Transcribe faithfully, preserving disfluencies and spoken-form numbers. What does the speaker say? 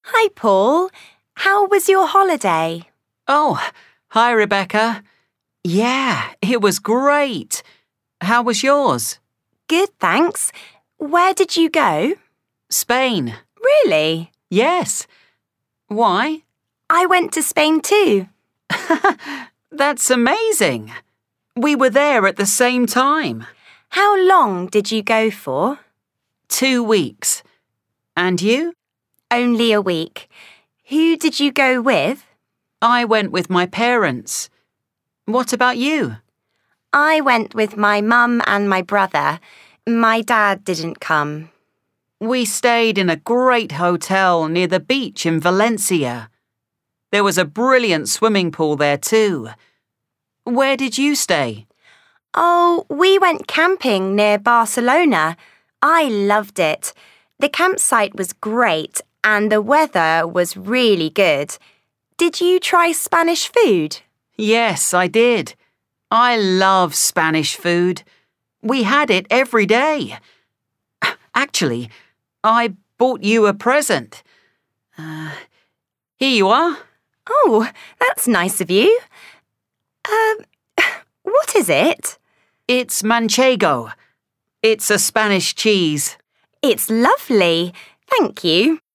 Hi, Paul. How was your holiday? Oh, hi, Rebecca. Yeah, it was great. How was yours? Good, thanks. Where did you go? Spain. Really? Yes. Why? I went to Spain too. That's amazing. We were there at the same time. How long did you go for? Two weeks. And you? Only a week. Who did you go with? I went with my parents. What about you? I went with my mum and my brother. My dad didn't come. We stayed in a great hotel near the beach in Valencia. There was a brilliant swimming pool there too. Where did you stay? Oh, we went camping near Barcelona. I loved it. The campsite was great and the weather was really good. Did you try Spanish food? Yes, I did. I love Spanish food. We had it every day. Actually, I bought you a present. Uh, here you are. Oh, that's nice of you. Um, what is it? It's manchego. It's a Spanish cheese. It's lovely. Thank you.